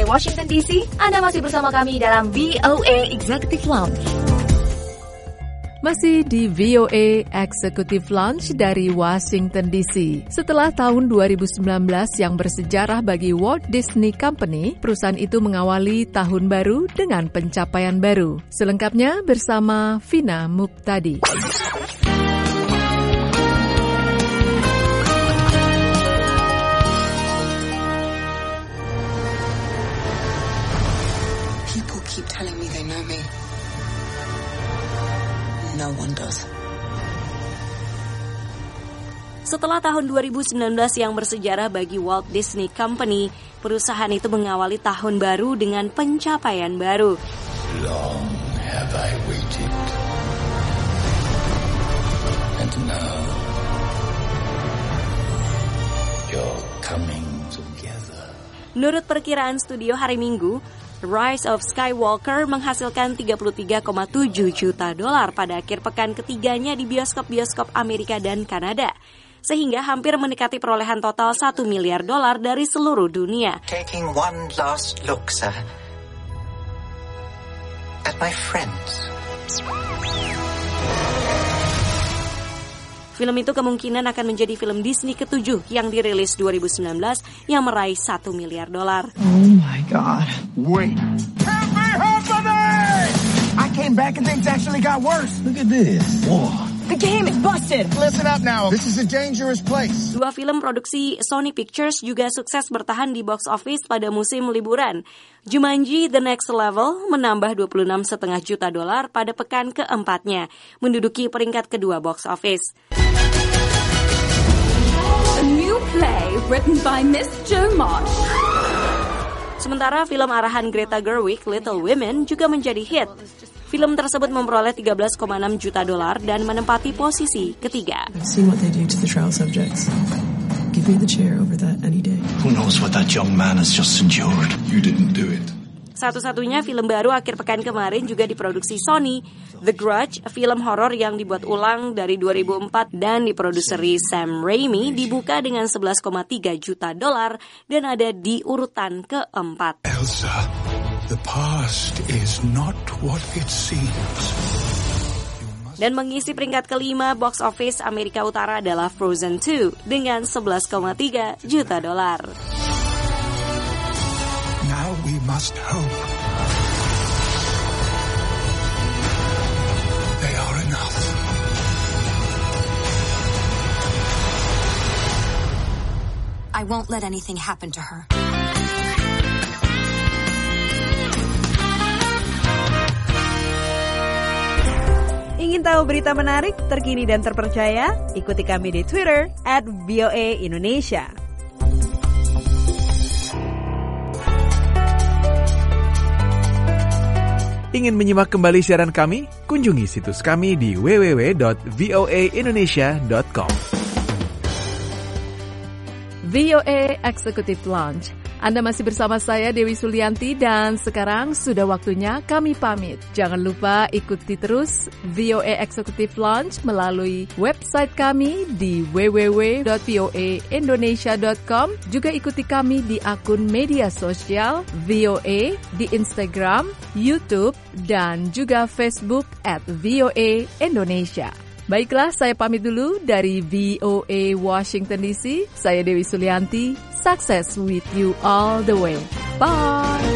Washington DC. Anda masih bersama kami dalam VOA Executive Lounge. Masih di VOA Executive Lounge dari Washington DC. Setelah tahun 2019 yang bersejarah bagi Walt Disney Company, perusahaan itu mengawali tahun baru dengan pencapaian baru. Selengkapnya bersama Vina Muktadi. People keep telling me they know me. No one does. Setelah tahun 2019 yang bersejarah bagi Walt Disney Company, perusahaan itu mengawali tahun baru dengan pencapaian baru. Long have I waited. And now you're coming together. Menurut perkiraan studio hari Minggu, Rise of Skywalker menghasilkan $33,7 juta pada akhir pekan ketiganya di bioskop-bioskop Amerika dan Kanada, sehingga hampir mendekati perolehan total $1 miliar dari seluruh dunia. Taking one last look, sir, at my friends. Film itu kemungkinan akan menjadi film Disney ke-7 yang dirilis 2019 yang meraih $1 miliar. Oh my God. Wait. Help me, help me! I came back and things actually got worse. Look at this. Whoa. The game is busted. Listen up now. This is a dangerous place. Dua film produksi Sony Pictures juga sukses bertahan di box office pada musim liburan. Jumanji The Next Level menambah $26,5 juta pada pekan keempatnya, menduduki peringkat kedua box office. A new play written by Miss Jo March. Sementara film arahan Greta Gerwig, Little Women, juga menjadi hit. Film tersebut memperoleh $13,6 juta dan menempati posisi ketiga. I've seen what they do to the trial subjects. Give me the chair over that any day. Who knows what that young man has just endured? You didn't do it. Satu-satunya film baru akhir pekan kemarin juga diproduksi Sony, The Grudge, film horor yang dibuat ulang dari 2004 dan diproduseri Sam Raimi, dibuka dengan $11,3 juta dan ada di urutan keempat. Elsa, the past is not what it seems. Dan mengisi peringkat kelima box office Amerika Utara adalah Frozen 2 dengan $11,3 juta. Now we must hope they are enough. I won't let anything happen to her. Ingin tahu berita menarik, terkini dan terpercaya? Ikuti kami di Twitter @VOA_Indonesia. Ingin menyimak kembali siaran kami? Kunjungi situs kami di www.voaindonesia.com. VOA Executive Lounge. Anda masih bersama saya Dewi Sulianti dan sekarang sudah waktunya kami pamit. Jangan lupa ikuti terus VOA Executive Lounge melalui website kami di www.voaindonesia.com. Juga ikuti kami di akun media sosial VOA di Instagram, YouTube, dan juga Facebook @VOA Indonesia. Baiklah, saya pamit dulu dari VOA Washington DC. Saya Dewi Sulianti. Success with you all the way. Bye!